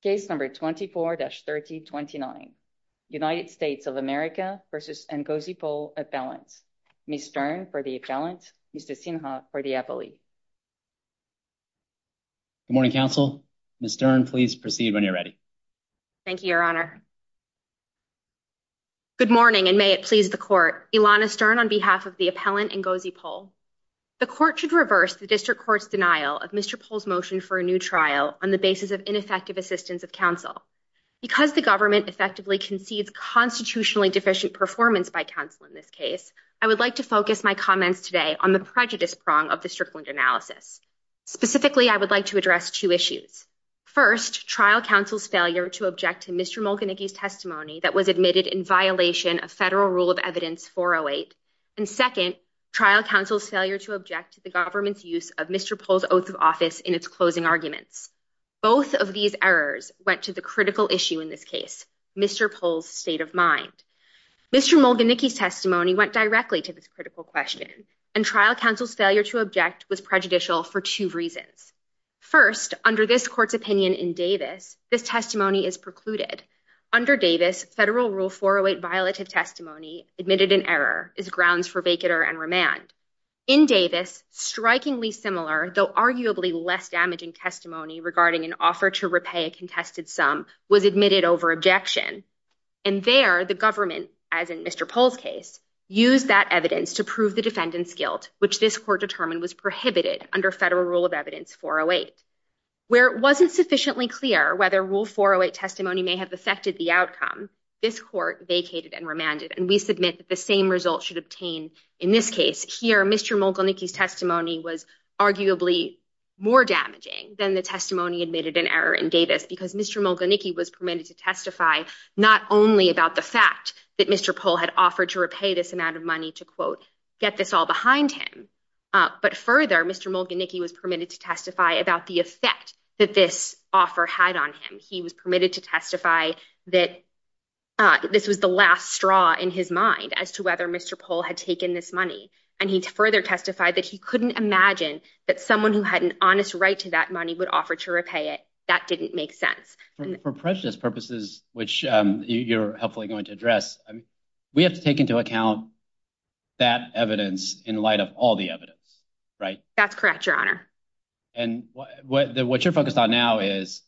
Case number 24-3029, United States of America versus Ngozi Pole appellants. Ms. Stern for the appellant, Mr. Sinha for the appellee. Good morning, counsel. Ms. Stern, please proceed when you're ready. Thank you, Your Honor. Good morning, and may it please the court. Ilana Stern on behalf of the appellant Ngozi Pole. The court should reverse the district court's denial of Mr. Pole's motion for a new trial on the basis of ineffective assistance of counsel. Because the government effectively concedes constitutionally deficient performance by counsel in this case, I would like to focus my comments today on the prejudice prong of the Strickland analysis. Specifically, I would like to address two issues. First, trial counsel's failure to object to Mr. Molganicki's testimony that was admitted in violation of Federal Rule of Evidence 408. And second, trial counsel's failure to object to the government's use of Mr. Pole's oath of office in its closing arguments. Both of these errors went to the critical issue in this case, Mr. Pole's state of mind. Mr. Molganicki's testimony went directly to this critical question, and trial counsel's failure to object was prejudicial for two reasons. First, under this court's opinion in Davis, this testimony is precluded. Under Davis, Federal Rule 408 violative testimony admitted in error is grounds for vacatur and remand. In Davis, strikingly similar, though arguably less damaging testimony regarding an offer to repay a contested sum was admitted over objection. And there, the government, as in Mr. Pole's case, used that evidence to prove the defendant's guilt, which this court determined was prohibited under Federal Rule of Evidence 408. Where it wasn't sufficiently clear whether Rule 408 testimony may have affected the outcome, this court vacated and remanded, and we submit that the same result should obtain in this case. Here, Mr. Molganicki's testimony was arguably more damaging than the testimony admitted in error in Davis, because Mr. Molganicki was permitted to testify not only about the fact that Mr. Pole had offered to repay this amount of money to, quote, get this all behind him, but further, Mr. Molganicki was permitted to testify about the effect that this offer had on him. He was permitted to testify that this was the last straw in his mind as to whether Mr. Pole had taken this money. And he further testified that he couldn't imagine that someone who had an honest right to that money would offer to repay it. That didn't make sense. For prejudice purposes, which you're helpfully going to address, we have to take into account that evidence in light of all the evidence, right? That's correct, Your Honor. And what you're focused on now is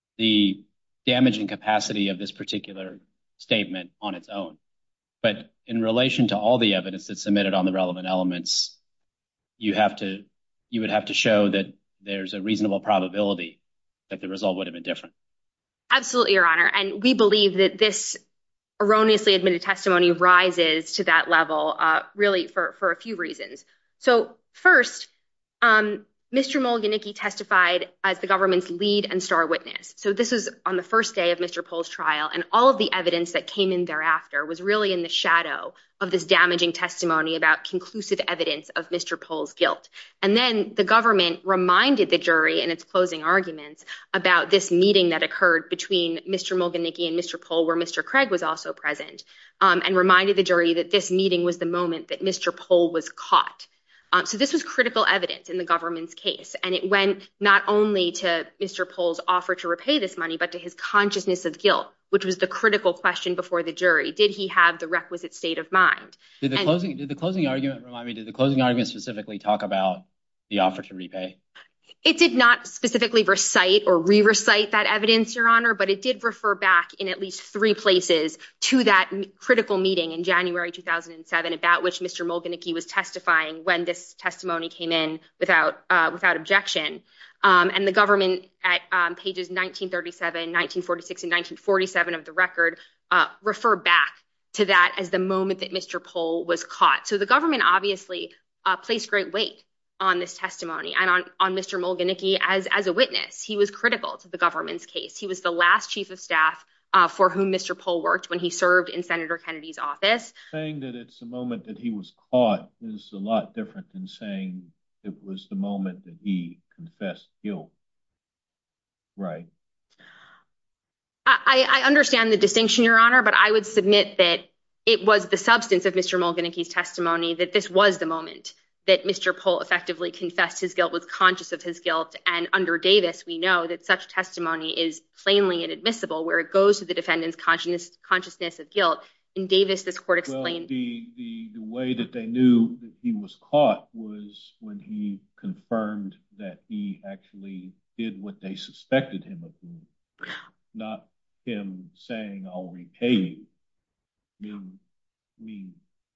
the damaging capacity of this particular statement on its own. But in relation to all the evidence that's submitted on the relevant elements, you would have to show that there's a reasonable probability that the result would have been different. Absolutely, Your Honor. And we believe that this erroneously admitted testimony rises to that level, really for a few reasons. So first, Mr. Molganicki testified as the government's lead and star witness. So this was on the first day of Mr. Pole's trial, and all of the evidence that came in thereafter was really in the shadow of this damaging testimony about conclusive evidence of Mr. Pole's guilt. And then the government reminded the jury in its closing arguments about this meeting that occurred between Mr. Molganicki and Mr. Pole, where Mr. Craig was also present, and reminded the jury that this meeting was the moment that Mr. Pole was caught. So this was critical evidence in the government's case, and it went not only to Mr. Pole's offer to repay this money, but to his consciousness of guilt, which was the critical question before the jury. Did he have the requisite state of mind? Did the closing argument specifically talk about the offer to repay? It did not specifically recite or re-recite that evidence, Your Honor, but it did refer back in at least three places to that critical meeting in January 2007 about which Mr. Molganicki was testifying when this testimony came in without objection. And the government at pages 1937, 1946, and 1947 of the record refer back to that as the moment that Mr. Pole was caught. So the government obviously placed great weight on this testimony and on Mr. Molganicki as a witness. He was critical to the government's case. He was the last chief of staff for whom Mr. Pole worked when he served in Senator Kennedy's office. Saying that it's the moment that he was caught is a lot different than saying it was the moment that he confessed guilt, right? I understand the distinction, Your Honor, but I would submit that it was the substance of Mr. Molganicki's testimony that this was the moment that Mr. Pohl effectively confessed his guilt, was conscious of his guilt. And under Davis, we know that such testimony is plainly inadmissible, where it goes to the defendant's consciousness of guilt. In Davis, this court explained— Well, the way that they knew that he was caught was when he confirmed that he actually did what they suspected him of doing, not him saying, "I'll repay you." I mean,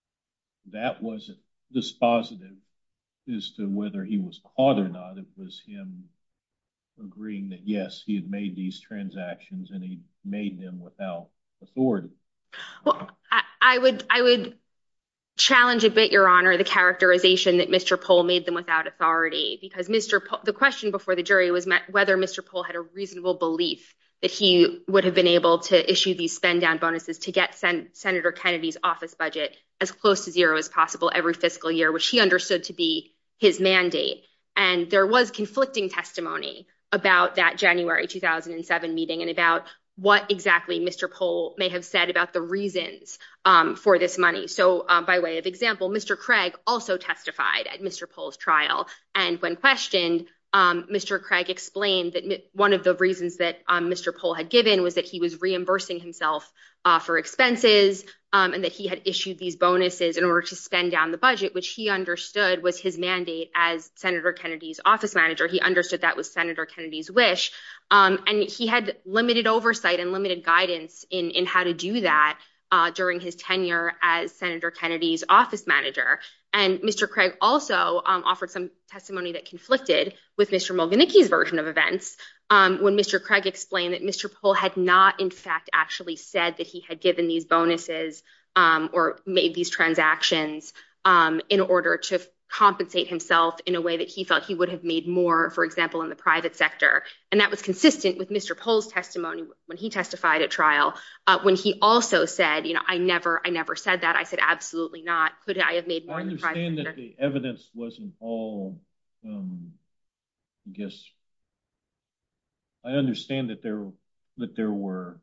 that wasn't dispositive as to whether he was caught or not. It was him agreeing that, yes, he had made these transactions and he made them without authority. Well, I would challenge a bit, Your Honor, the characterization that Mr. Pohl made them without authority, because the question before the jury was whether Mr. Pohl had a reasonable belief that he would have been able to issue these spend-down bonuses to get Senator Kennedy's office budget as close to zero as possible every fiscal year, which he understood to be his mandate. And there was conflicting testimony about that January 2007 meeting and about what exactly Mr. Pohl may have said about the reasons for this money. So by way of example, Mr. Craig also testified at Mr. Pohl's trial. And when questioned, Mr. Craig explained that one of the reasons that Mr. Pohl had given was that he was reimbursing himself for expenses and that he had issued these bonuses in order to spend down the budget, which he understood was his mandate as Senator Kennedy's office manager. He understood that was Senator Kennedy's wish. And he had limited oversight and limited guidance in how to do that during his tenure as Senator Kennedy's office manager. And Mr. Craig also offered some testimony that conflicted with Mr. Mulganicki's version of events when Mr. Craig explained that Mr. Pohl had not, in fact, actually said that he had given these bonuses or made these transactions in order to compensate himself in a way that he felt he would have made more, for example, in the private sector. And that was consistent with Mr. Pohl's testimony when he testified at trial, when he also said, I never said that. I said, absolutely not. Could I have made more in the private sector? I understand that the evidence wasn't all, I understand that there were,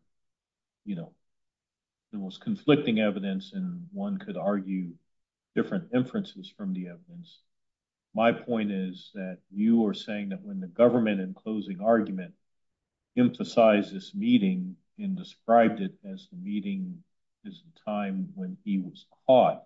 there was conflicting evidence and one could argue different inferences from the evidence. My point is that you are saying that when the government in closing argument emphasized this meeting and described it as the meeting is the time when he was caught,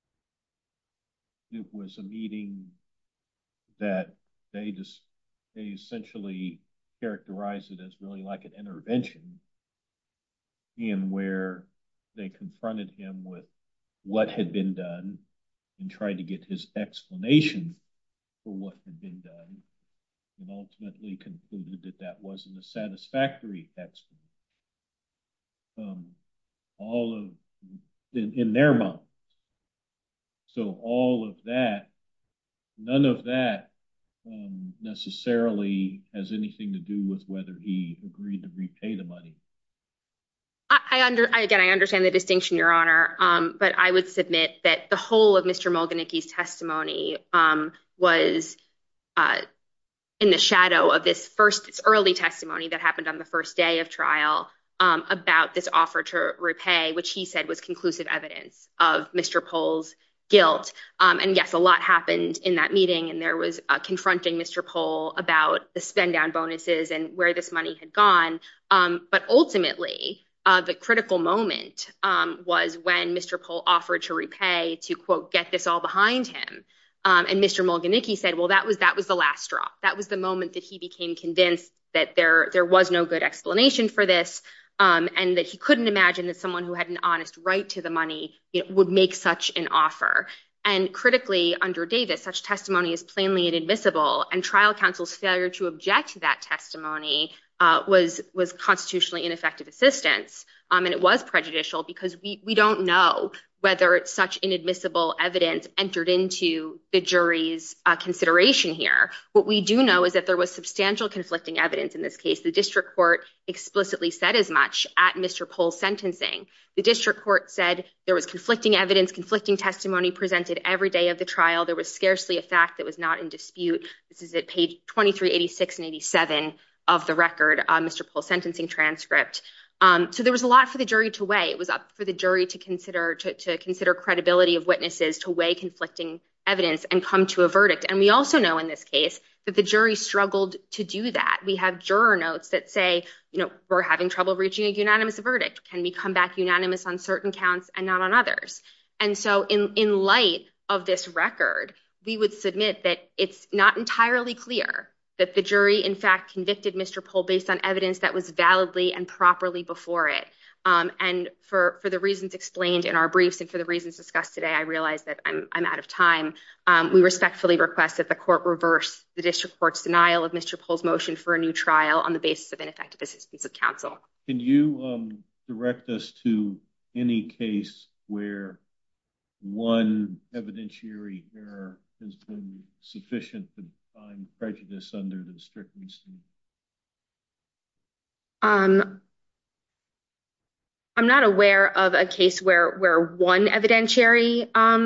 it was a meeting that they essentially characterized it as really like an intervention in where they confronted him with what had been done and tried to get his explanation for what had been done, and ultimately concluded that that wasn't a satisfactory explanation. All of in their mind. So all of that, none of that necessarily has anything to do with whether he agreed to repay the money. I understand the distinction, Your Honor, but I would submit that the whole of Mr. Mulganicki's testimony was in the shadow of this early testimony that happened on the first day of trial about this offer to repay, which he said was conclusive evidence of Mr. Pohl's guilt. And yes, a lot happened in that meeting, and there was confronting Mr. Pohl about the spend down bonuses and where this money had gone. But ultimately, the critical moment was when Mr. Pohl offered to repay to, quote, get this all behind him. And Mr. Mulganicki said, well, that was the last straw. That was the moment that he became convinced that there was no good explanation for this, and that he couldn't imagine that someone who had an honest right to the money would make such an offer. And critically, under Davis, such testimony is plainly inadmissible, and trial counsel's failure to object to that testimony was constitutionally ineffective assistance. And it was prejudicial because we don't know whether such inadmissible evidence entered into the jury's consideration here. What we do know is that there was substantial conflicting evidence in this case. The district court explicitly said as much at Mr. Pohl's sentencing. The district court said there was conflicting evidence, conflicting testimony presented every day of the trial. There was scarcely a fact that was not in dispute. This is at page 23, 86, and 87 of the record, Mr. Pohl's sentencing transcript. So there was a lot for the jury to weigh. It was up for the jury to consider credibility of witnesses, to weigh conflicting evidence and come to a verdict. And we also know in this case that the jury struggled to do that. We have juror notes that say, we're having trouble reaching a unanimous verdict. Can we come back unanimous on certain counts and not on others? And so in light of this record, we would submit that it's not entirely clear that the jury, in fact, convicted Mr. Pohl based on evidence that was validly and properly before it. And for the reasons explained in our briefs and for the reasons discussed today, I realize that I'm out of time. We respectfully request that the court reverse the district court's denial of Mr. Pohl's motion for a new trial on the basis of ineffective assistance of counsel. Can you direct us to any case where one evidentiary error has been sufficient to find prejudice under the Strickland standard? I'm not aware of a case where one evidentiary,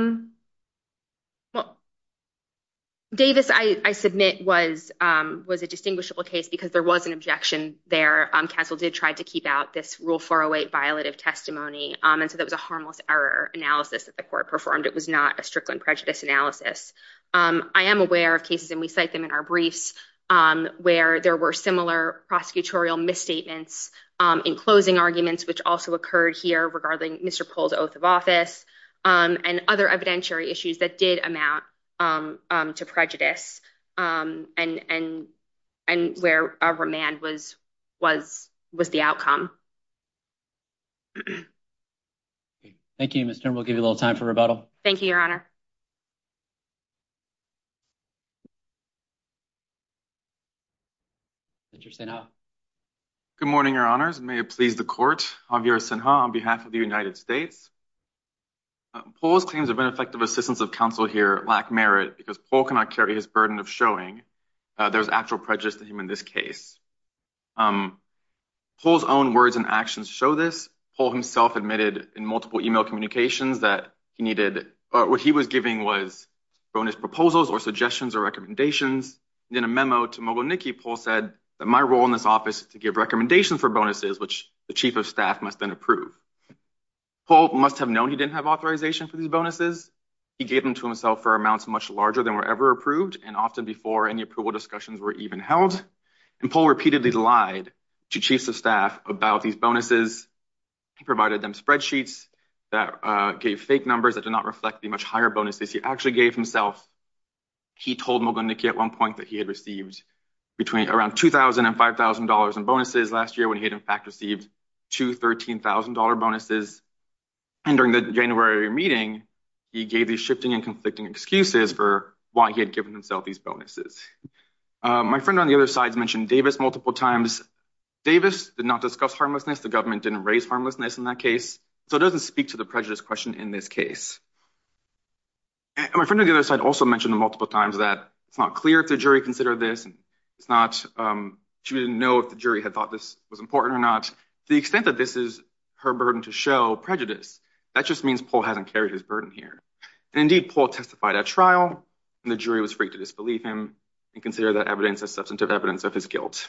Davis, I submit was a distinguishable case because there was an objection there. Counsel did try to keep out this Rule 408 violative testimony. And so that was a harmless error analysis that the court performed. It was not a Strickland prejudice analysis. I am aware of cases, and we cite them in our briefs, where there were similar prosecutorial misstatements in closing arguments, which also occurred here regarding Mr. Pohl's oath of office, and other evidentiary issues that did amount to prejudice, and where a remand was the outcome. Thank you, Ms. Stern. We'll give you a little time for rebuttal. Thank you, Your Honor. Mr. Sinha. Good morning, Your Honors. May it please the court. Javier Sinha on behalf of the United States. Pohl's claims of ineffective assistance of counsel here lack merit because Pohl cannot carry his burden of showing there's actual prejudice to him in this case. Pohl's own words and actions show this. Pohl himself admitted in multiple email communications that he needed, what he was giving was bonus proposals or suggestions or recommendations. And in a memo to Mogilnicki, Pohl said that my role in this office is to give recommendations for bonuses, which the chief of staff must then approve. Pohl must have known he didn't have authorization for these bonuses. He gave them to himself for amounts much larger than were ever approved, and often before any approval discussions were even held. And Pohl repeatedly lied to chiefs of staff about these bonuses. He provided them spreadsheets that gave fake numbers that did not reflect the much higher bonuses he actually gave himself. He told Mogilnicki at one point that he had received between around $2,000 and $5,000 in bonuses last year when he had in fact received two $13,000 bonuses. And during the January meeting, he gave these shifting and conflicting excuses for why he had given himself these bonuses. My friend on the other side mentioned Davis multiple times. Davis did not discuss harmlessness. The government didn't raise harmlessness in that case. So it doesn't speak to the prejudice question in this case. And my friend on the other side also mentioned multiple times that it's not clear if the jury considered this, and it's not, she didn't know if the jury had thought this was important or not. To the extent that this is her burden to show prejudice, that just means Pohl hasn't carried his burden here. And indeed, Pohl testified at trial, and the jury was free to disbelieve him and consider that evidence as substantive evidence of his guilt.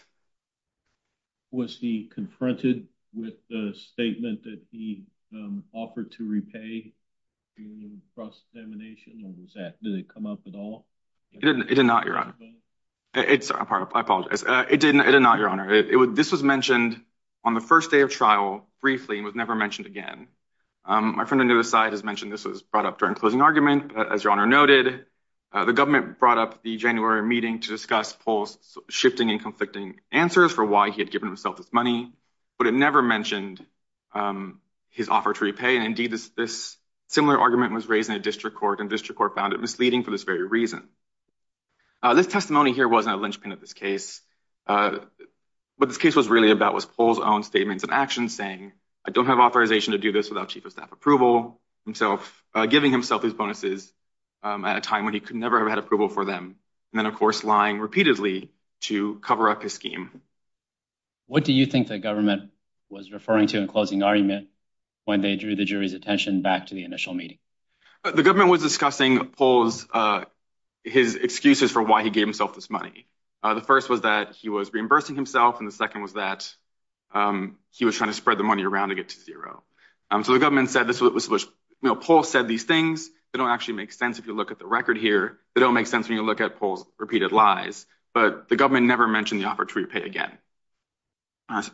Was he confronted with the statement that he offered to repay during cross-examination, or did it come up at all? It did not, Your Honor. I apologize. It did not, Your Honor. This was mentioned on the first day of trial briefly and was never mentioned again. My friend on the other side has mentioned this was brought up during closing argument. But as Your Honor noted, the government brought up the January meeting to discuss Pohl's shifting and conflicting answers for why he had given himself this money, but it never mentioned his offer to repay. And indeed, this similar argument was raised in a district court, and district court found it misleading for this very reason. This testimony here wasn't a linchpin of this case. What this case was really about was Pohl's own statements and actions saying, I don't have authorization to do this without chief of staff approval, giving himself these bonuses at a time when he could never have had approval for them. And then, of course, lying repeatedly to cover up his scheme. What do you think the government was referring to in closing argument when they drew the jury's attention back to the initial meeting? The government was discussing Pohl's his excuses for why he gave himself this money. The first was that he was reimbursing himself, and the second was that he was trying to spread the money around to get to zero. So the government said this was Pohl said these things. They don't actually make sense if you look at the record here. They don't make sense when you look at Pohl's repeated lies. But the government never mentioned the offer to repay again. But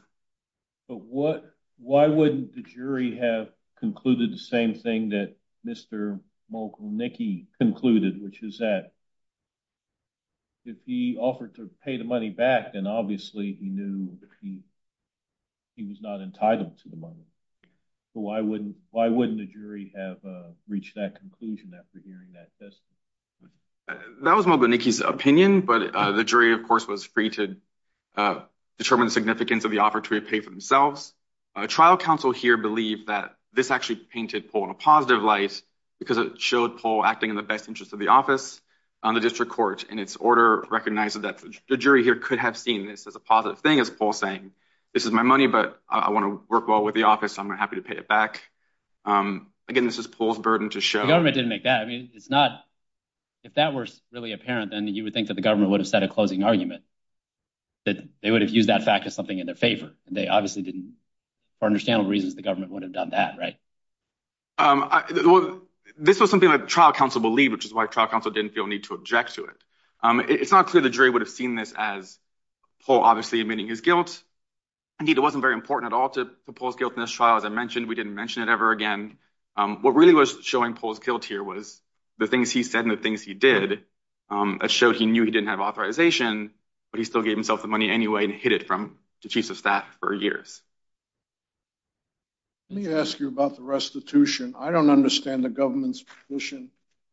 why wouldn't the jury have concluded the same thing that Mr. Mogilnicki concluded, which is that if he offered to pay the money back, then obviously he knew that he was not entitled to the money. So why wouldn't the jury have reached that conclusion after hearing that testimony? That was Mogilnicki's opinion, but the jury, of course, was free to determine the significance of the offer to repay for themselves. Trial counsel here believed that this actually painted Pohl in a positive light because it showed Pohl acting in the best interest of the office. The district court, in its order, recognized that the jury here could have seen this as a positive thing, as Pohl saying, this is my money, but I want to work well with the office, so I'm happy to pay it back. Again, this is Pohl's burden to show. The government didn't make that. I mean, it's not, if that were really apparent, then you would think that the government would have said a closing argument, that they would have used that fact as something in their favor. And they obviously didn't, for understandable reasons, the government would have done that, right? Well, this was something that trial counsel believed, which is why trial counsel didn't feel a need to object to it. It's not clear the jury would have seen this as Pohl obviously admitting his guilt. Indeed, it wasn't very important at all to Pohl's guilt in this trial. As I mentioned, we didn't mention it ever again. What really was showing Pohl's guilt here was the things he said and the things he did that showed he knew he didn't have authorization, but he still gave himself the money anyway and hid it from the chiefs of staff for years. Let me ask you about the restitution. I don't understand the government's position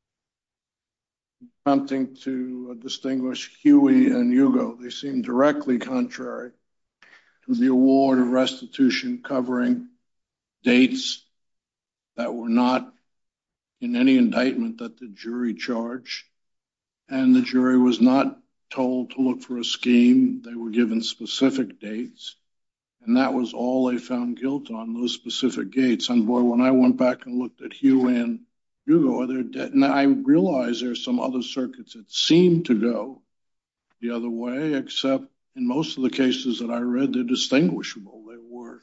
attempting to distinguish Huey and Hugo. They seem directly contrary to the award of restitution covering dates that were not in any indictment that the jury charged. And the jury was not told to look for a scheme. They were given specific dates. And that was all they found guilt on, those specific dates. And boy, when I went back and looked at Huey and Hugo, and I realized there's some other circuits that seem to go the other way, except in most of the cases that I read, they're distinguishable. They were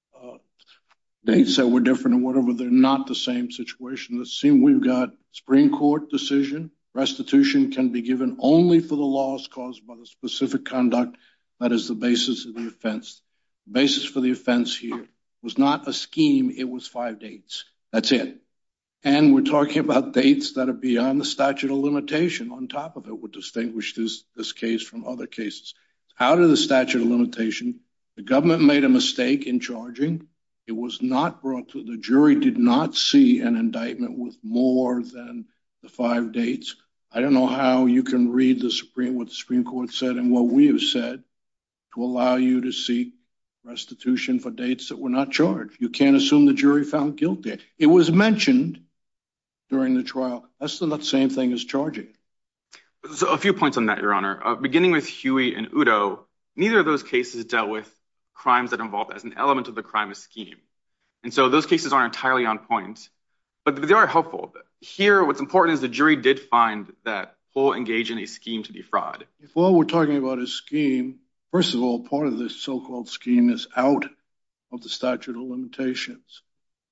dates that were different and whatever. They're not the same situation. It seems we've got Supreme Court decision. Restitution can be given only for the loss caused by the specific conduct that is the basis of the offense. The basis for the offense here was not a scheme. It was 5 dates. That's it. And we're talking about dates that are beyond the statute of limitation. On top of it would distinguish this case from other cases. Out of the statute of limitation, the government made a mistake in charging. It was not brought to the jury, did not see an indictment with more than the 5 dates. I don't know how you can read what the Supreme Court said and what we have said to allow you to seek restitution for dates that were not charged. You can't assume the jury found guilty. It was mentioned during the trial. That's not the same thing as charging. So a few points on that, Your Honor. Beginning with Huey and Udo, neither of those cases dealt with crimes that involved as an element of the crime a scheme. And so those cases aren't entirely on point, but they are helpful. Here, what's important is the jury did find that Pohl engaged in a scheme to defraud. If all we're talking about is scheme, first of all, part of this so-called scheme is out of the statute of limitations.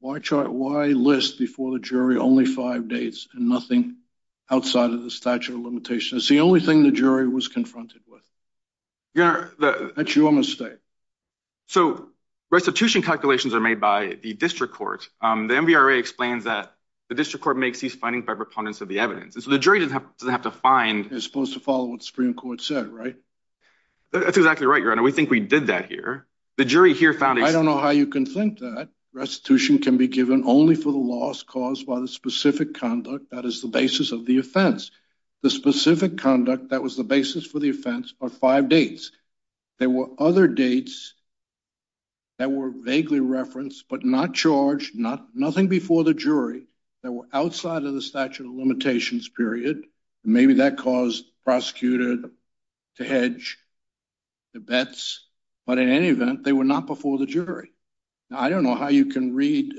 Why list before the jury only 5 dates and nothing outside of the statute of limitations? It's the only thing the jury was confronted with. Your Honor, that's your mistake. So restitution calculations are made by the district court. The MVRA explains that the district court makes these findings by preponderance of the evidence. And so the jury doesn't have to find... They're supposed to follow what the Supreme Court said, right? That's exactly right, Your Honor. We think we did that here. The jury here found... I don't know how you can think that. Restitution can be given only for the loss caused by the specific conduct that is the basis of the offense. The specific conduct that was the basis for the offense are 5 dates. There were other dates that were vaguely referenced, but not charged, nothing before the jury, that were outside of the statute of limitations period. Maybe that caused the prosecutor to hedge the bets, but in any event, they were not before the jury. Now, I don't know how you can read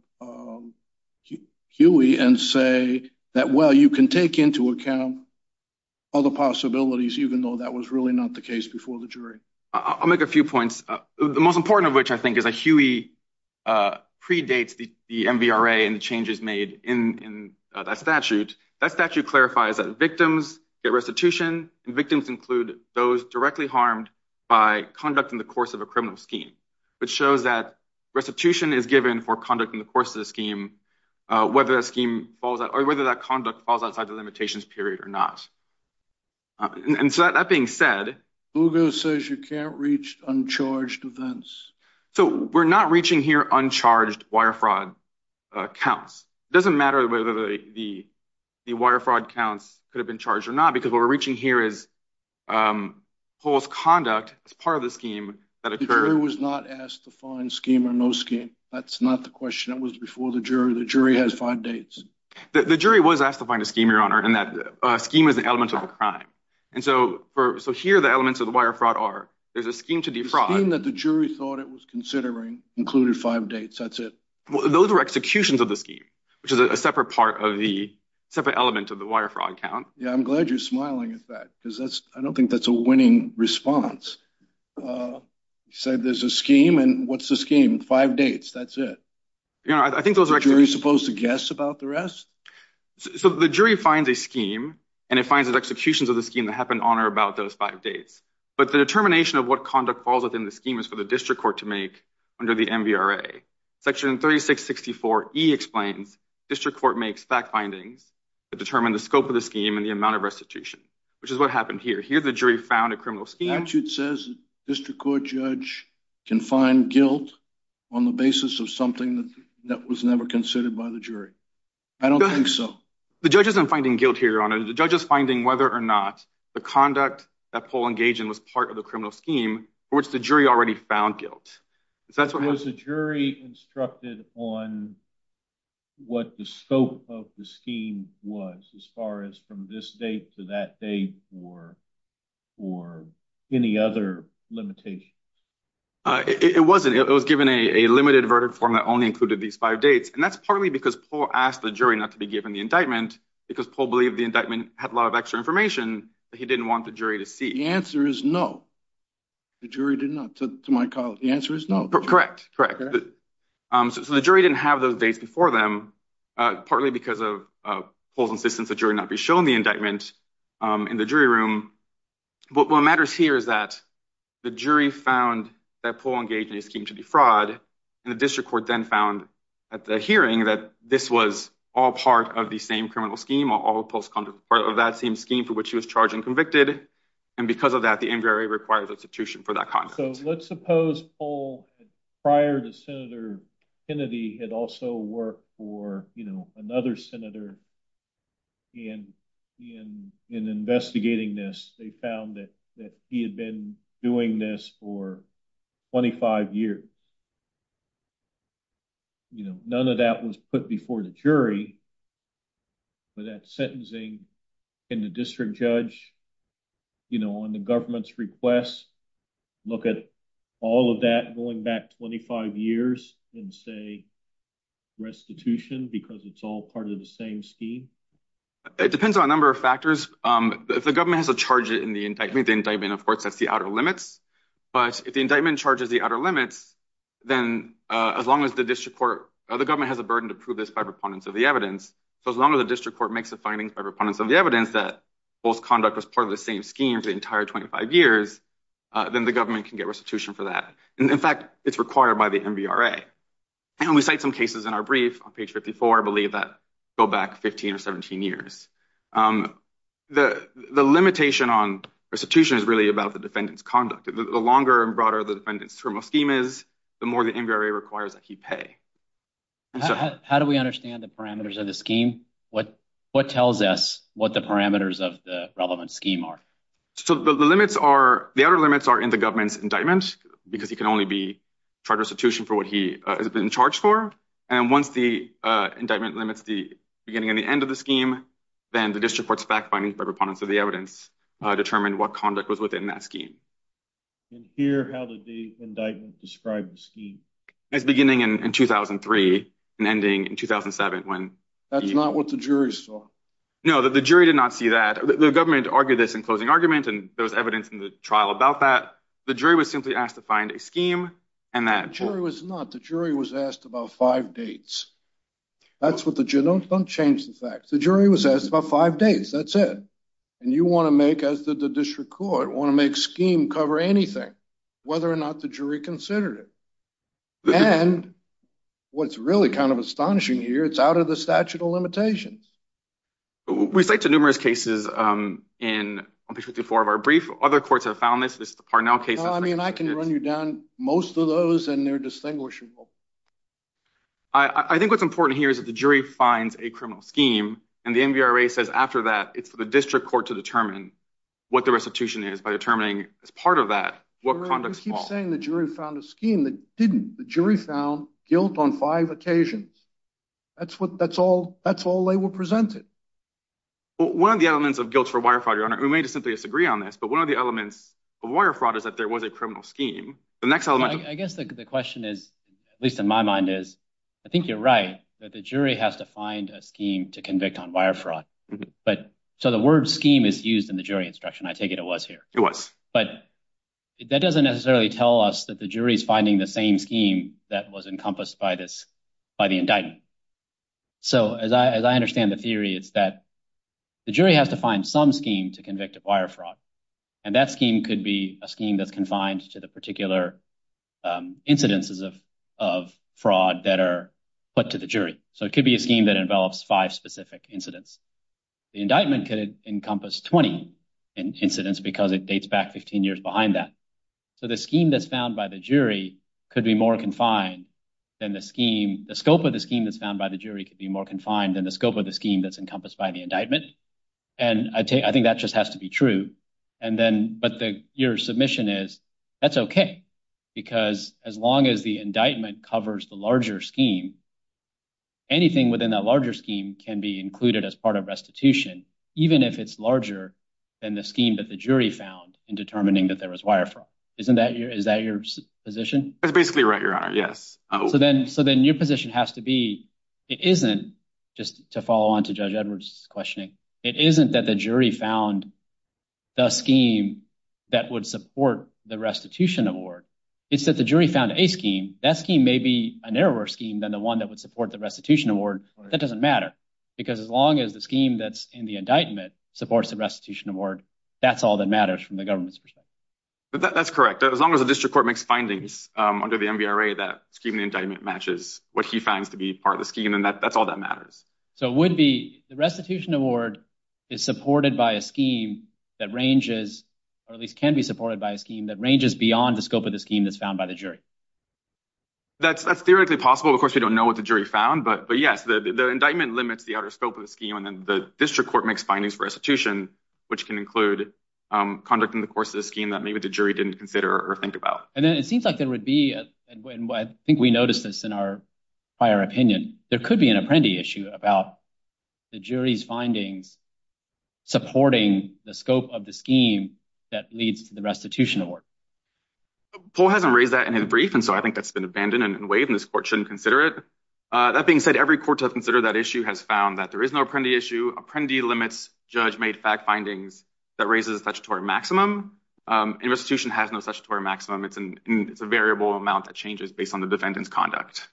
Huey and say that, well, you can take into account other possibilities, even though that was really not the case before the jury. I'll make a few points. The most important of which, I think, is that Huey predates the MVRA and the changes made in that statute clarifies that victims get restitution, and victims include those directly harmed by conduct in the course of a criminal scheme, which shows that restitution is given for conduct in the course of the scheme, whether that scheme falls out or whether that conduct falls outside the limitations period or not. And so that being said, Lugo says you can't reach uncharged events. So we're not reaching here uncharged wire fraud counts. It doesn't matter whether the wire fraud counts could have been charged or not, because what we're reaching here is Pohl's conduct as part of the scheme that occurred. The jury was not asked to find scheme or no scheme. That's not the question that was before the jury. The jury has 5 dates. The jury was asked to find a scheme, Your Honor, and that scheme is an element of the crime. And so here the elements of the wire fraud are: there's a scheme to defraud. The scheme that the jury thought it was considering included 5 dates. That's it. Well, those were executions of the scheme, which is a separate part of the separate element of the wire fraud count. Yeah, I'm glad you're smiling at that, because I don't think that's a winning response. You said there's a scheme, and what's the scheme? 5 dates. That's it. You know, I think those are the jury supposed to guess about the rest. So the jury finds a scheme, and it finds the executions of the scheme that happened on or about those 5 dates. But the determination of what conduct falls within the scheme is for the district court to make under the MVRA. Section 3664E explains district court makes fact findings that determine the scope of the scheme and the amount of restitution, which is what happened here. Here the jury found a criminal scheme. The statute says the district court judge can find guilt on the basis of something that was never considered by the jury. I don't think so. The judge isn't finding guilt here, Your Honor. The judge is finding whether or not the conduct that Pohl engaged in was part of the criminal scheme for which the jury already found guilt. So that's what was the jury instructed on what the scope of the scheme was, as far as from this date to that date, or any other limitation? It wasn't. It was given a limited verdict form that only included these 5 dates. And that's partly because Pohl asked the jury not to be given the indictment, because Pohl believed the indictment had a lot of extra information that he didn't want the jury to see. The answer is no. The jury did not. To my colleague, the answer is no. Correct. So the jury didn't have those dates before them, partly because of Pohl's insistence the jury not be shown the indictment in the jury room. But what matters here is that the jury found that Pohl engaged in a scheme to defraud, and the district court then found at the hearing that this was all part of the same criminal scheme, all of Pohl's conduct was part of that same scheme for which he was charged and convicted. And because of that, the MVRA requires restitution for that conduct. So let's suppose Pohl, prior to Senator Kennedy, had also worked for, another senator. And in investigating this, they found that he had been doing this for 25 years. None of that was put before the jury, but at sentencing, can the district judge, on the government's request, look at all of that going back 25 years and say restitution because it's all part of the same scheme? It depends on a number of factors. If the government has to charge it in the indictment, of course, that's the outer limits. But if the indictment charges the outer limits, then as long as the district court, the government has a burden to prove this by preponderance of the evidence. So as long as the district court makes the findings by preponderance of the evidence that Pohl's conduct was part of the same scheme for the entire 25 years, then the government can get restitution for that. And in fact, it's required by the MVRA. And we cite some cases in our brief on page 54, I believe, that go back 15 or 17 years. The limitation on restitution is really about the defendant's conduct. The longer and broader the defendant's criminal scheme is, the more the MVRA requires that he pay. How do we understand the parameters of the scheme? What tells us what the parameters of the relevant scheme are? So the outer limits are in the government's indictment, because he can only be charged restitution for what he has been charged for. And once the indictment limits the beginning and the end of the scheme, then the district court's fact findings by preponderance of the evidence determine what conduct was within that scheme. And here, how did the indictment describe the scheme? It's beginning in 2003 and ending in 2007 when... That's not what the jury saw. No, the jury did not see that. The government argued this in closing argument, and there was evidence in the trial about that. The jury was simply asked to find a scheme, and that... The jury was not. The jury was asked about 5 dates. That's what don't change the facts. The jury was asked about 5 days. That's it. And you want to make, as did the district court, want to make scheme cover anything, whether or not the jury considered it. And what's really kind of astonishing here, it's out of the statute of limitations. We cite to numerous cases on page 54 of our brief. Other courts have found this. This is the Parnell case. I mean, I can run you down most of those, and they're distinguishable. I think what's important here is that the jury finds a criminal scheme, and the MVRA says after that, it's for the district court to determine what the restitution is by determining, as part of that, what conduct's You keep fault. saying the jury found a scheme that didn't. The jury found guilt on 5 occasions. That's all they were presented. Well, one of the elements of guilt for wire fraud, Your Honor, we may just simply disagree on this, but one of the elements of wire fraud is that there was a criminal scheme. The next element... I guess the question is, at least in my mind, is I think you're right that the jury has to find a scheme to convict on wire fraud. Mm-hmm. But so the word scheme is used in the jury instruction. I take it was here. It was. But that doesn't necessarily tell us that the jury's finding the same scheme that was encompassed by the indictment. So as I understand the theory, it's that the jury has to find some scheme to convict of wire fraud. And that scheme could be a scheme that's confined to the particular incidences of fraud that are put to the jury. So it could be a scheme that envelops 5 specific incidents. The indictment could encompass 20 incidents because it dates back 15 years behind that. So the scheme that's found by the jury could be more confined than the scope of the scheme that's found by the jury could be more confined than the scope of the scheme that's encompassed by the indictment. And I think that just has to be true. But your submission is that's okay, because as long as the indictment covers the larger scheme, anything within that larger scheme can be included as part of restitution, even if it's larger than the scheme that the jury found in determining that there was wire fraud. Is that your position? That's basically right, Your Honor. Yes. So then your position has to be, it isn't, just to follow on to Judge Edwards' questioning, it isn't that the jury found the scheme that would support the restitution award. It's that the jury found a scheme. That scheme may be a narrower scheme than the one that would support the restitution award. Right. That doesn't matter, because as long as the scheme that's in the indictment supports the restitution award, that's all that matters from the government's perspective. That's correct. As long as the district court makes findings under the MVRA that scheme in the indictment matches what he finds to be part of the scheme, then that's all that matters. So it would be the restitution award is supported by a scheme that ranges, or at least can be supported by a scheme that ranges beyond the scope of the scheme that's found by the jury. That's theoretically possible. Of course, we don't know what the jury found, but yes, the indictment limits the outer scope of the scheme, and then the district court makes findings for restitution, which can include conduct in the course of the scheme that maybe the jury didn't consider or think about. And then it seems like there would be, and I think we noticed this in our prior opinion, there could be an Apprendi issue about the jury's findings supporting the scope of the scheme that leads to the restitution award. Pohl hasn't raised that in his brief, and so I think that's been abandoned and waived, and this court shouldn't consider it. That being said, every court to have considered that issue has found that there is no Apprendi issue. Apprendi limits judge-made fact findings that raises a statutory maximum, and restitution has no statutory maximum. It's a variable amount that changes based on the defendant's conduct.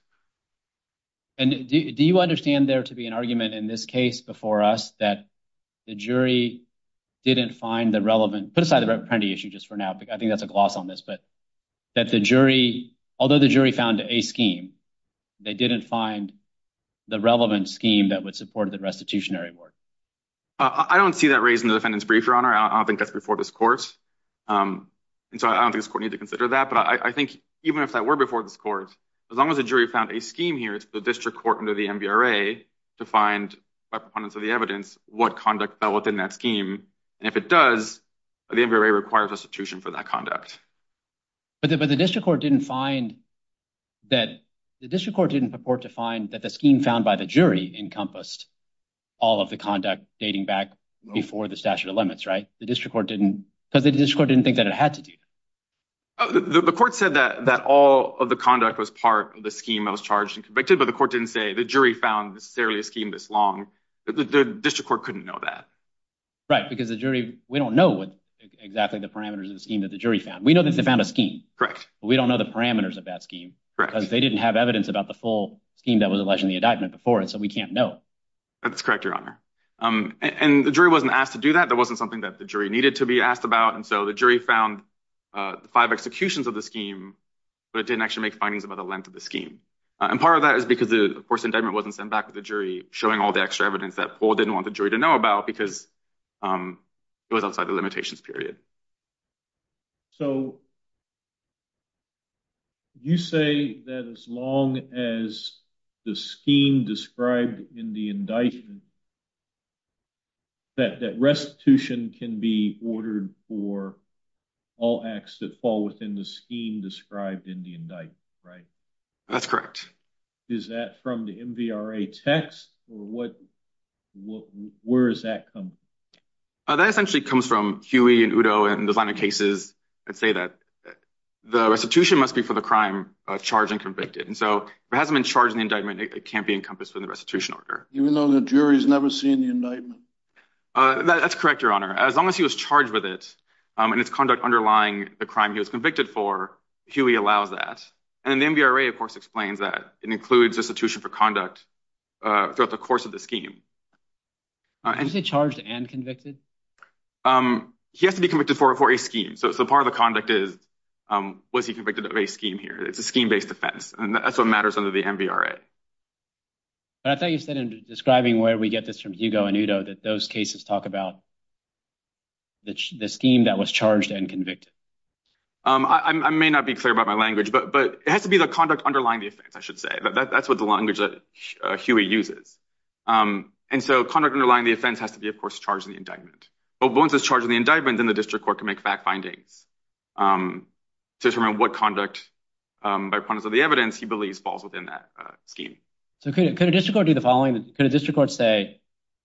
And do you understand there to be an argument in this case before us that the jury didn't find the relevant, put aside the Apprendi issue just for now, because I think that's a gloss on this, but that the jury, although the jury found a scheme, they didn't find the relevant scheme that would support the restitutionary award? I don't see that raised in the defendant's brief, Your Honor. I don't think that's before this court. And so I don't think this court needs to consider that. But I think even if that were before this court, as long as the jury found a scheme here, it's the district court under the MVRA to find, by proponents of the evidence, what conduct fell within that scheme. And if it does, the MVRA requires restitution for that conduct. But the district court didn't find that, the district court didn't purport to find that the scheme found by the jury encompassed all of the conduct dating back before the statute of limits, right? The district court didn't, because the district court didn't think that it had to do that. The court said that all of the conduct was part of the scheme that was charged and convicted, but the court didn't say the jury found necessarily a scheme this long. The district court couldn't know that. Right, because the jury, we don't know what exactly the parameters of the scheme that the jury found. We know that they found a scheme. Correct. But we don't know the parameters of that scheme. Correct. Because they didn't have evidence about the full scheme that was alleged in the indictment before it, so we can't know. That's correct, Your Honor. And the jury wasn't asked to do that. That wasn't something that the jury needed to be asked about. And so the jury found the 5 executions of the scheme, but it didn't actually make findings about the length of the scheme. And part of that is because, of course, the indictment wasn't sent back with the jury, showing all the extra evidence that Pohl didn't want the jury to know about because it was outside the limitations period. So you say that as long as the scheme described in the indictment, that restitution can be ordered for all acts that fall within the scheme described in the indictment, right? That's correct. Is that from the MVRA text, or where does that come from? That essentially comes from Huey and Udo and those line of cases that say that the restitution must be for the crime charged and convicted. And so if it hasn't been charged in the indictment, it can't be encompassed within the restitution order. Even though the jury's never seen the indictment? That's correct, Your Honor. As long as he was charged with it and its conduct underlying the crime he was convicted for, Huey allows that. And the MVRA, of course, explains that it includes restitution for conduct throughout the course of the scheme. Did you say charged and convicted? He has to be convicted for a scheme. So part of the conduct is, was he convicted of a scheme here? It's a scheme-based offense, and that's what matters under the MVRA. But I thought you said in describing where we get this from Hugo and Udo that those cases talk about the scheme that was charged and convicted. I may not be clear about my language, but it has to be the conduct underlying the offense, I should say. That's what the language that Huey uses. And so conduct underlying the offense has to be, of course, charged in the indictment. But once it's charged in the indictment, then the district court can make fact findings to determine what conduct, by preponderance of the evidence, he believes falls within that scheme. So could a district court do the following? Could a district court say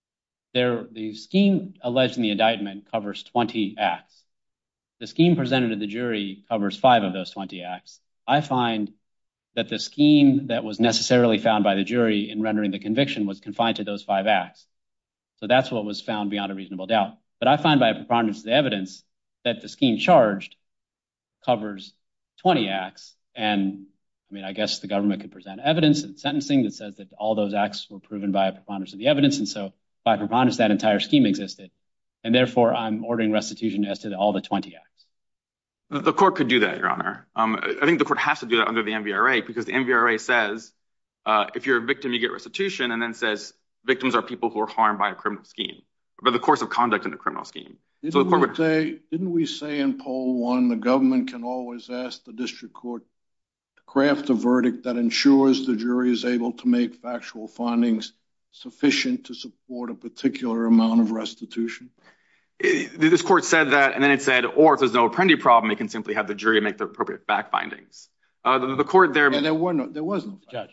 the scheme alleged in the indictment covers 20 acts. The scheme presented to the jury covers 5 of those 20 acts. I find that the scheme that was necessarily found by the jury in rendering the conviction was confined to those 5 acts. So that's what was found beyond a reasonable doubt. But I find by a preponderance of the evidence that the scheme charged covers 20 acts. And I mean, I guess the government could present evidence in sentencing that says that all those acts were proven by a preponderance of the evidence. And so by preponderance, that entire scheme existed. And therefore, I'm ordering restitution as to all the 20 acts. The court could do that, Your Honor. I think the court has to do that under the MVRA because the MVRA says if you're a victim, you get restitution, and then says victims are people who are harmed by a criminal scheme, by the course of conduct in a criminal scheme. Didn't we say in Poll 1 the government can always ask the district court to craft a verdict that ensures the jury is able to make factual findings sufficient to support a particular amount of restitution? This court said that, and then it said, or if there's no Apprendi problem, it can simply have the jury make the appropriate fact findings. The court there... And there was no judge.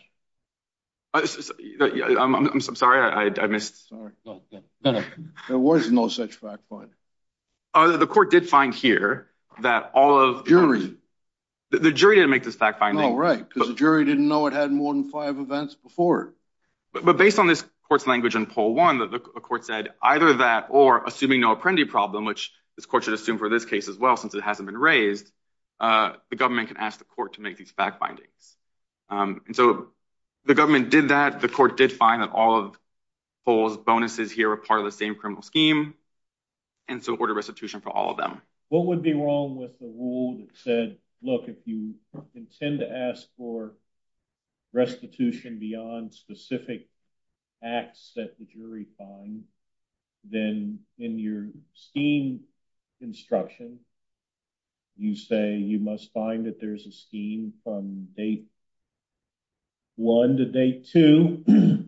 I'm sorry, I missed... Sorry. Go ahead. There was no such fact finding. The court did find here that all of... Jury. The jury didn't make this fact finding. Oh, right, because the jury didn't know it had more than 5 events before it. But based on this court's language in Poll 1, the court said either that or assuming no Apprendi problem, which this court should assume for this case as well since it hasn't been raised, the government can ask the court to make these fact findings. And so the government did that. The court did find that all of Poll's bonuses here were part of the same criminal scheme, and so ordered restitution for all of them. What would be wrong with the rule that said, look, if you intend to ask for restitution beyond specific acts that the jury find, then in your scheme instruction, you say you must find that there's a scheme from date 1 to date 2,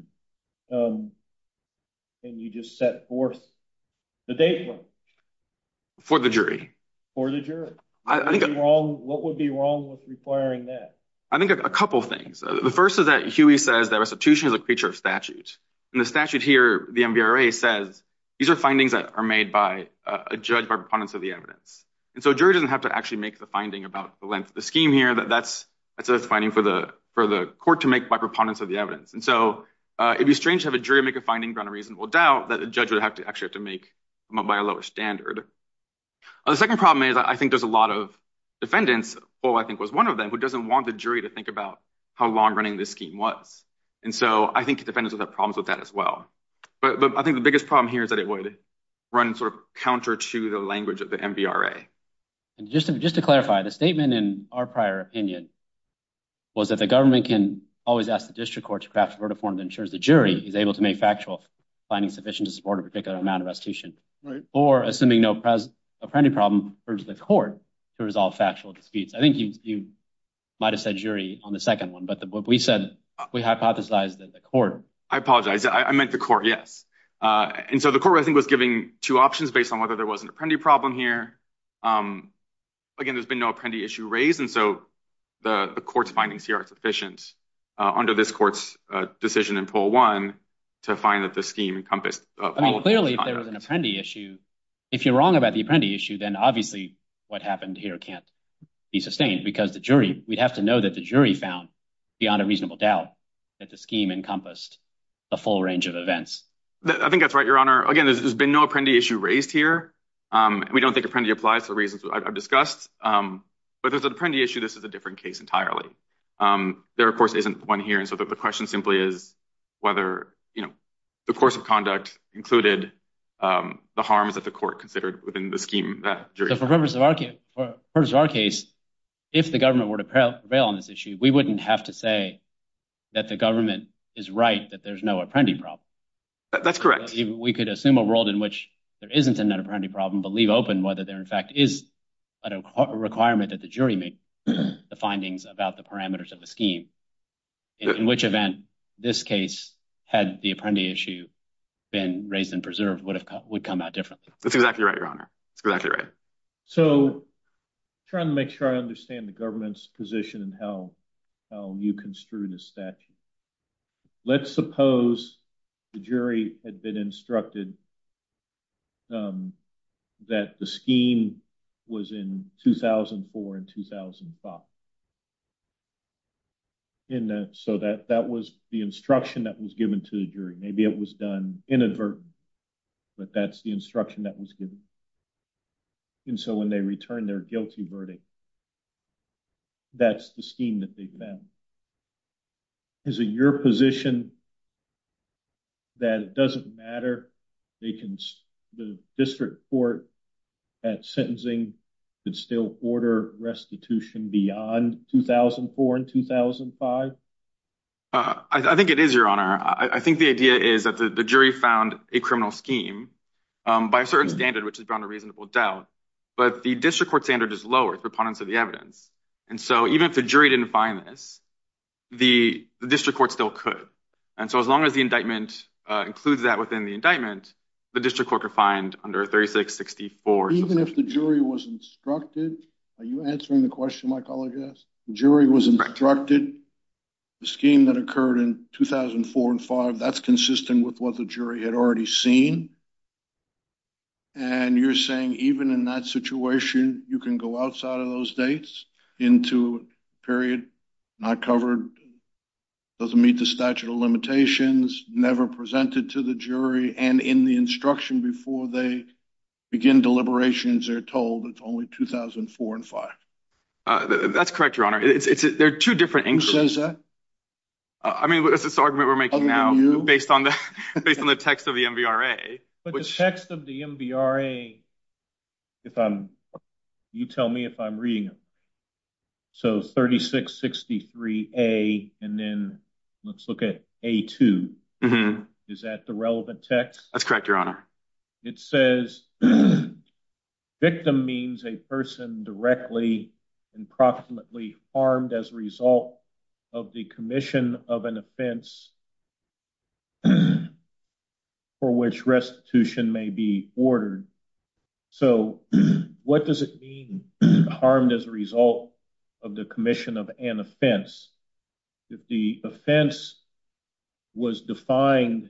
and you just set forth the date range. For the jury. For the jury. What would be wrong with requiring that? I think a couple things. The first is that Huey says that restitution is a creature of statute. And the statute here, the MVRA, says these are findings that are made by a judge by preponderance of the evidence. And so a jury doesn't have to actually make the finding about the length of the scheme here. That's a finding for the court to make by preponderance of the evidence. And so it'd be strange to have a jury make a finding beyond a reasonable doubt that the judge would actually have to make by a lower standard. The second problem is I think there's a lot of defendants, Pohl, I think, was one of them, who doesn't want the jury to think about how long-running this scheme was. And so I think defendants would have problems with that as well. But I think the biggest problem here is that it would run sort of counter to the language of the MVRA. And just to clarify, the statement in our prior opinion was that the government can always ask the district court to craft a verdict form that ensures the jury is able to make factual findings sufficient to support a particular amount of restitution. Right. Or, assuming no apprendi problem, urge the court to resolve factual disputes. I think you might have said jury on the second one, but what we said, we hypothesized that the court. I apologize. I meant the court, yes. And so the court, I think, was giving two options based on whether there was an apprendi problem here. Again, there's been no apprendi issue raised, and so the court's findings here are sufficient under this court's decision in Poll 1 to find that the scheme encompassed. Clearly, if there was an apprendi issue, if you're wrong about the apprendi issue, then obviously what happened here can't be sustained, because the jury, we'd have to know that the jury found beyond a reasonable doubt that the scheme encompassed the full range of events. I think that's right, Your Honor. Again, there's been no apprendi issue raised here. We don't think apprendi applies for the reasons I've discussed. But there's an apprendi issue. This is a different case entirely. There, of course, isn't one here. And so the question simply is whether, the course of conduct included the harms that the court considered within the scheme that jury. So for purposes of our case, if the government were to prevail on this issue, we wouldn't have to say that the government is right, that there's no apprendi problem. That's correct. We could assume a world in which there isn't an apprendi problem, but leave open whether there in fact is a requirement that the jury make the findings about the parameters of the scheme. In which event this case, had the apprendi issue been raised and preserved, would come out differently. That's exactly right, Your Honor. That's exactly right. So trying to make sure I understand the government's position and how you construe the statute. Let's suppose the jury had been instructed that the scheme was in 2004 and 2005. So that was the instruction that was given to the jury. Maybe it was done inadvertently, but that's the instruction that was given. And so when they returned their guilty verdict, that's the scheme that they found. Is it your position that it doesn't matter? The district court at sentencing could still order restitution beyond 2004 and 2005? I think it is, Your Honor. I think the idea is that the jury found a criminal scheme by a certain standard, which is beyond a reasonable doubt. But the district court standard is lower, it's preponderance of the evidence. And so even if the jury didn't find this, the district court still could. And so as long as the indictment includes that within the indictment, the district court could find under 3664. Even if the jury was instructed, are you answering the question my colleague asked? The jury was instructed, the scheme that occurred in 2004 and 2005, that's consistent with what the jury had already seen. And you're saying even in that situation, you can go outside of those dates into a period not covered, doesn't meet the statute of limitations, never presented to the jury, and in the instruction before they begin deliberations, they're told it's only 2004 and 2005. That's correct, Your Honor. They're two different inquiries. Who says that? I mean, it's this argument we're making now based on the text of the MVRA. But the text of the MVRA, you tell me if I'm reading it. So 3663A, and then let's look at A2. Mm-hmm. Is that the relevant text? That's correct, Your Honor. It says victim means a person directly and proximately harmed as a result of the commission of an offense for which restitution may be ordered. So what does it mean, harmed as a result of the commission of an offense? If the offense was defined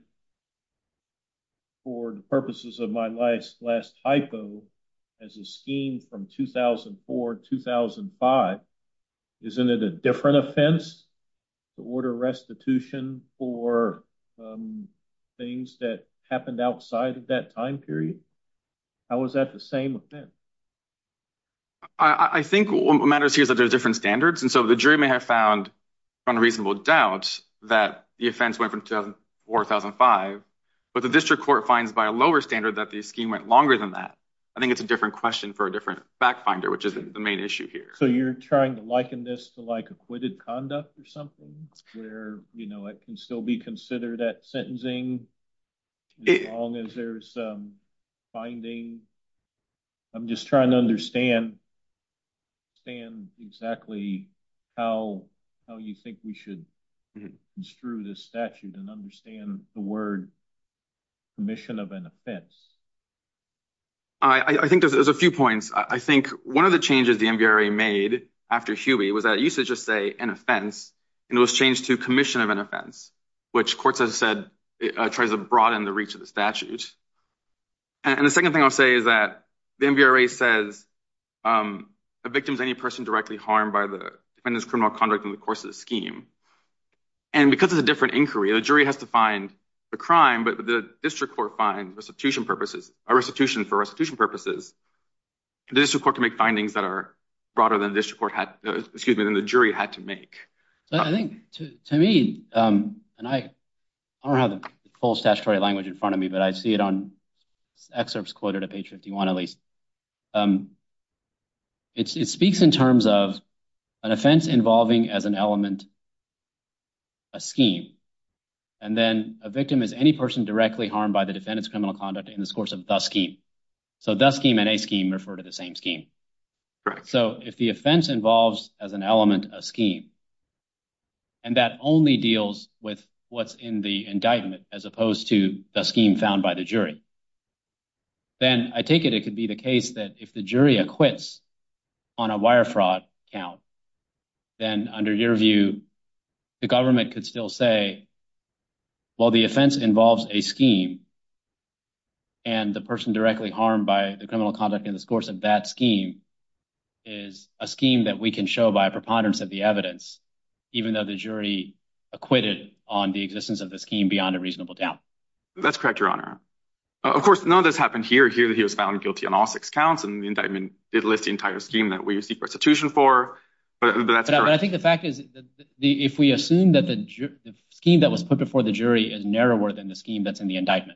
for the purposes of my last hypo as a scheme from 2004 and 2005, isn't it a different offense to order restitution for things that happened outside of that time period? How is that the same offense? I think what matters here is that there's different standards. And so the jury may have found on reasonable doubt that the offense went from 2004 to 2005, but the district court finds by a lower standard that the scheme went longer than that. I think it's a different question for a different fact finder, which is the main issue here. So you're trying to liken this to like acquitted conduct or something where, it can still be considered at sentencing as long as there's finding. I'm just trying to understand exactly how you think we should construe this statute and understand the word commission of an offense. I think there's a few points. I think one of the changes the MVRA made after Huey was that it used to just say an offense, and it was changed to commission of an offense, which courts have said tries to broaden the reach of the statute. And the second thing I'll say is that the MVRA says a victim is any person directly harmed by the defendant's criminal conduct in the course of the scheme. And because it's a different inquiry, the jury has to find the crime, but the district court finds restitution for restitution purposes. The district court can make findings that are broader than the district court than the jury had to make. So I think to me, and I don't have the full statutory language in front of me, but I see it on excerpts quoted at page 51 at least. It speaks in terms of an offense involving as an element a scheme. And then a victim is any person directly harmed by the defendant's criminal conduct in the course of the scheme. So the scheme and a scheme refer to the same scheme. Correct. So if the offense involves as an element a scheme, and that only deals with what's in the indictment as opposed to the scheme found by the jury, then I take it could be the case that if the jury acquits on a wire fraud count, then under your view, the government could still say, well, the offense involves a scheme and the person directly harmed by the criminal conduct in the course of that scheme is a scheme that we can show by a preponderance of the evidence, even though the jury acquitted on the existence of the scheme beyond a reasonable doubt. That's correct, Your Honor. Of course, none of this happened here. Here he was found guilty on all 6 counts, and the indictment did list the entire scheme that we seek restitution for. But that's correct. But I think the fact is, that if we assume that the scheme that was put before the jury is narrower than the scheme that's in the indictment,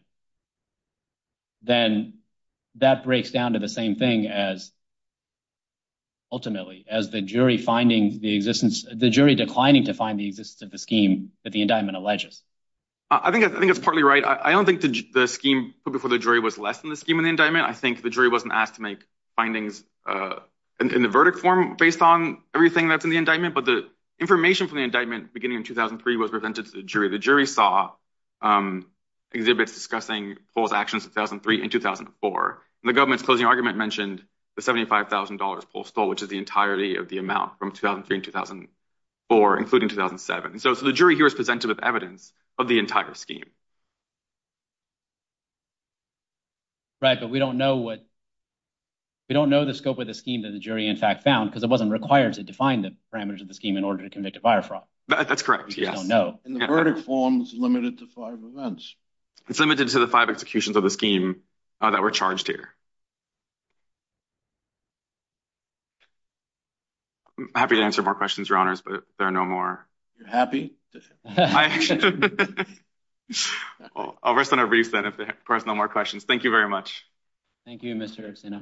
then that breaks down to the same thing as ultimately as the jury declining to find the existence of the scheme that the indictment alleges. I think it's partly right. I don't think the scheme put before the jury was less than the scheme in the indictment. I think the jury wasn't asked to make findings in the verdict form based on everything that's in the indictment, but the information from the indictment beginning in 2003 was presented to the jury. The jury saw exhibits discussing Pohl's actions in 2003 and 2004. And the government's closing argument mentioned the $75,000 Pohl stole, which is the entirety of the amount from 2003 and 2004, including 2007. So the jury here was presented with evidence of the entire scheme. Right, but we don't know the scope of the scheme that the jury in fact found because it wasn't required to define the parameters of the scheme in order to convict a wire fraud. That's correct. We just don't know. And the verdict form is limited to 5 events. It's limited to the 5 executions of the scheme that were charged here. I'm happy to answer more questions, Your Honors, but if there are no more. You're happy? I'll rest on our briefs then if there are no more questions. Thank you very much. Thank you, Mr. Ursino.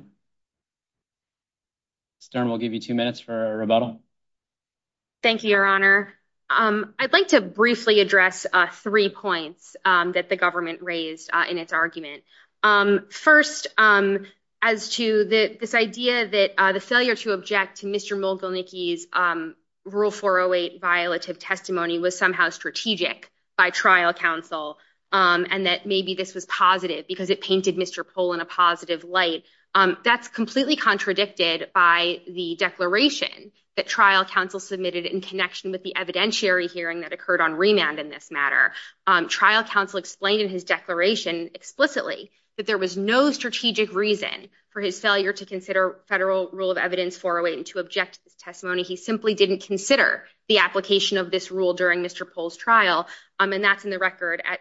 Stern will give you 2 minutes for a rebuttal. Thank you, Your Honor. I'd like to briefly address 3 points that the government raised in its argument. First, as to this idea that the failure to object to Mr. Mogilnicki's Rule 408 violative testimony was somehow strategic by trial counsel, and that maybe this was positive because it painted Mr. Pohl in a positive light. That's completely contradicted by the declaration that trial counsel submitted in connection with the evidentiary hearing that occurred on remand in this matter. Trial counsel explained in his declaration explicitly that there was no strategic reason for his failure to consider Federal Rule of Evidence 408 and to object to this testimony. He simply didn't consider the application of this rule during Mr. Pohl's trial, and that's in the record at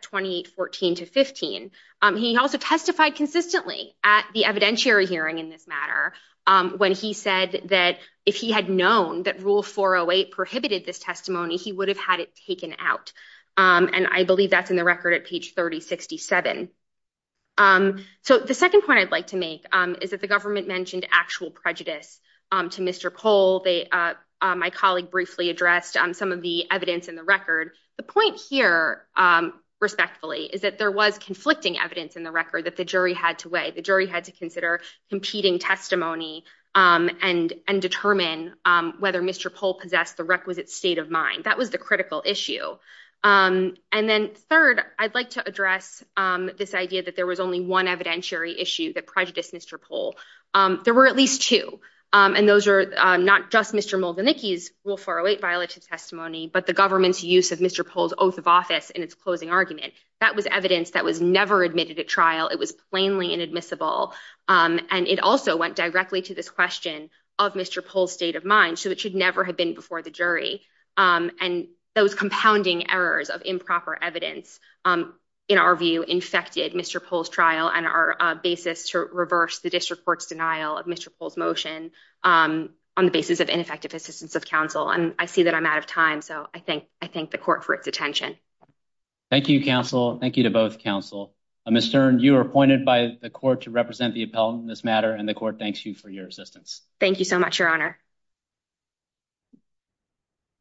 2814-15. He also testified consistently at the evidentiary hearing in this matter when he said that if he had known that Rule 408 prohibited this testimony, he would have had it taken out. And I believe that's in the record at page 3067. So the second point I'd like to make is that the government mentioned actual prejudice to Mr. Pohl. My colleague briefly addressed some of the evidence in the record. The point here, respectfully, is that there was conflicting evidence in the record that the jury had to weigh. The jury had to consider competing testimony and determine whether Mr. Pohl possessed the requisite state of mind. That was the critical issue. And then third, I'd like to address this idea that there was only one evidentiary issue that prejudiced Mr. Pohl. There were at least two. And those are not just Mr. Moldanicki's Rule 408 violative testimony, but the government's use of Mr. Pohl's oath of office in its closing argument. That was evidence that was never admitted at trial. It was plainly inadmissible. And it also went directly to this question of Mr. Pohl's state of mind. So it should never have been before the jury. And those compounding errors of improper evidence, in our view, infected Mr. Pohl's trial and our basis to reverse the district court's denial of Mr. Pohl's motion on the basis of ineffective assistance of counsel. And I see that I'm out of time, so I thank the court for its attention. Thank you, counsel. Thank you to both counsel. Ms. Stern, you are appointed by the court to represent the appellant in this matter, and the court thanks you for your assistance. Thank you so much, Your Honor.